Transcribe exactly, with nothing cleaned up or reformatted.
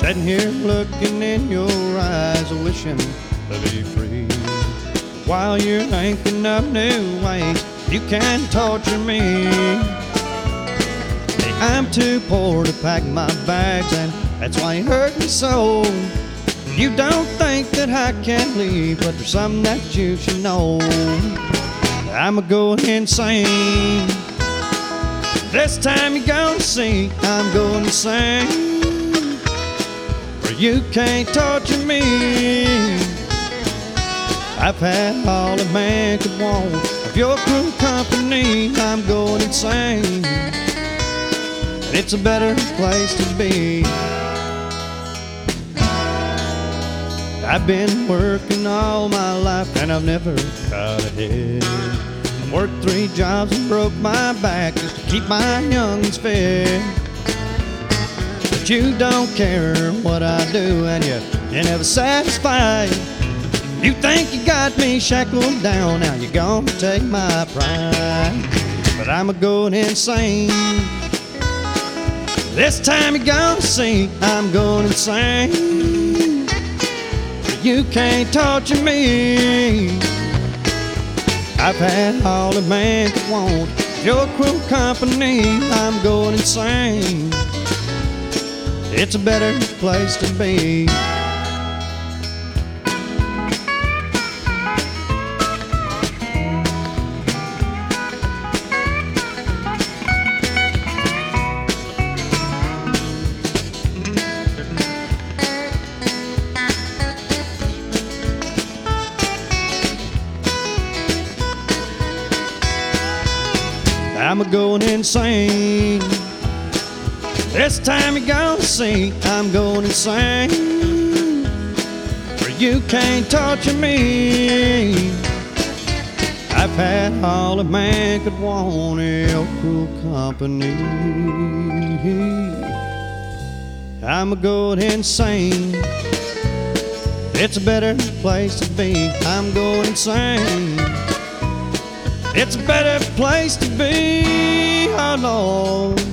Sitting here looking in your eyes, wishing to be free. While you're thinking of new ways you can torture me. Hey, I'm too poor to pack my bags, and that's why you hurt me so. You don't think that I can leave, but there's something that you should know. I'm going insane. This time you're gonna see I'm going insane. For you can't torture me. I've had all a man could want of your cruel company. I'm going insane. It's a better place to be. I've been working all my life and I've never got ahead. I worked three jobs and broke my back just to keep my youngins fed. But you don't care what I do, and you, you're never satisfied. You think you got me shackled down, now you're gonna take my pride. But I'm a-going insane. This time you're gonna see I'm going insane. You can't torture me. I've had all a man could want, your cruel company. I'm going insane. It's a better place to be. I'm a-going insane. This time you're gonna see I'm going insane. For you can't torture me. I've had all a man could want, your cruel company. I'm a-going insane. It's a better place to be. I'm going insane. It's a better place to be, oh Lord.